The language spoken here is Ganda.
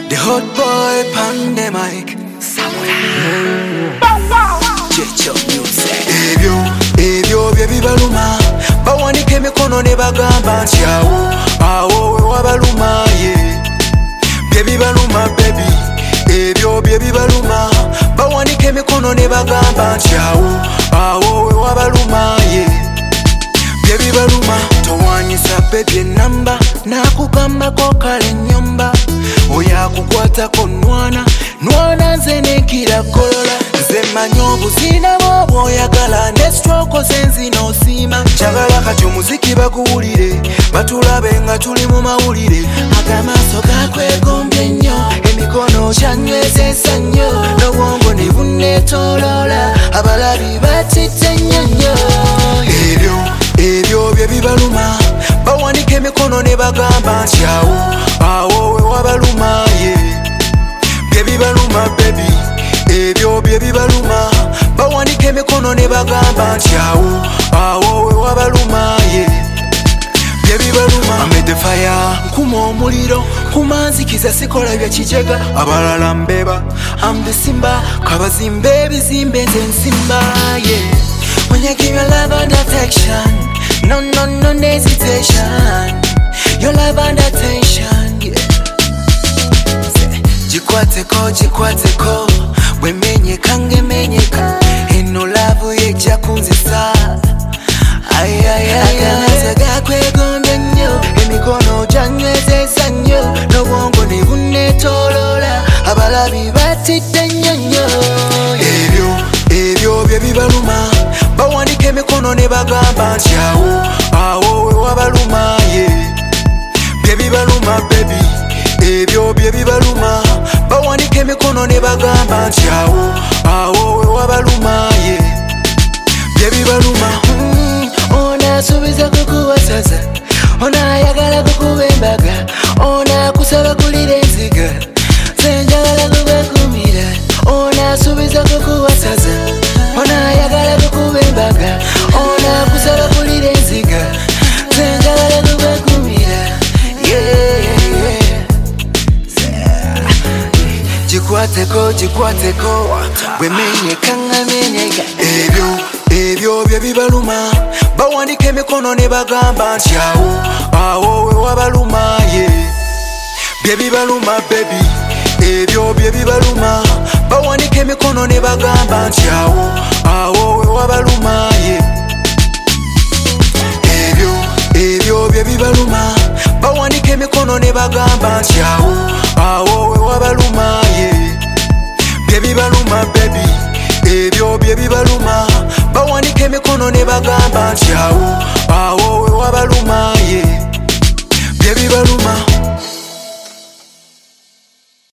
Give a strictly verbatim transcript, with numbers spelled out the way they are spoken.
The hot boy pandemic. Get your music. Ebyo, ebyo bye bibaluma. Bawanike emikono ne bagamba nti awo, awo we wabaluma ye. Bye bibaluma baby. Ebyo bye bibaluma. Bawanike emikono ne bagamba nti awo, awo we wabaluma ye. Bye bibaluma. Towanyisa baby enamba. Nakugamba ko kale nyomba. Oya kukwatako nwana, nwana nze nekira kolola. Nze manyi obuzina bw'oyagala ne stroke zenzi n'osiima. Njagala kati omuziki baguwulire, batulabe nga tuli mu mawulire. Agamaaso gakwegombye ennyo, emikono kyanywezesa nnyo, n'obwongo ne bunneetooloola, abalabi batidde nnyo nnyo. Ebyo, ebyo bye bibaluma. Bawanika emikono ne bagamba nti awo, awo we wabaluma ye. Bye bibaluma baby. Ebyo bye bibaluma. Bawanika emikono ne bagamba nti awo, awo we wabaluma ye. Bye bibaluma. I made the fire, nkuma omuliro, nkuma nzikiza sikola bya kijega. Abalala mbeba, I'm the Simba, kabazimbe ebizimbe nze nsimba yeah. When you give your love and affection, no, no, no hesitation. Your love and attention, yeah. Jikwateko, jikwateko, wemenyeka ngemenyeka. Eno love yejja kunzisa. Ay, ay, ay, agamaaso gakwegombye nnyo, emikono gyanywezesa nnyo, n'obwongo ne bunneetooloola, abalabi batidde nnyo nnyo. Ebyo, ebyo bye bibaluma. Bawanika emikono ne bagamba nti awo, awo we wabaluma ye. Bye bibaluma baby. Ebyo bye bibaluma. Bawanika emikono ne bagamba nti awo, awo we wabaluma ye. Bye bibaluma. Mm, ona asuubiza kukuwasaza, ona ayagala kukuba embaga, ona akusaba kulira enziga, nze njagala kubakumira. Ona asuubiza kukuwasaza, ona ayagala kukuba embaga, ona akusaba kulira enziga, nze njagala kubakumira. Yeah, yeah. Jikwateko, jikwateko, wemenyeka ngamenyeka. Ebyo, ebyo bye bibaluma. Bawanika emikono ne bagamba nti awo, awo we wabaluma ye. Bye bibaluma baby. Ebyo bye bibaluma. Bawanika emikono ne bagamba nti awo, awo we wabaluma ye. Ebyo, ebyo bye bibaluma. Bawanika emikono ne bagamba nti awo, awo we wabaluma ye. Bye bibaluma baby. Ebyo bye bibaluma. Bawanika emikono ne bagamba nti awo, awo we wabaluma ye.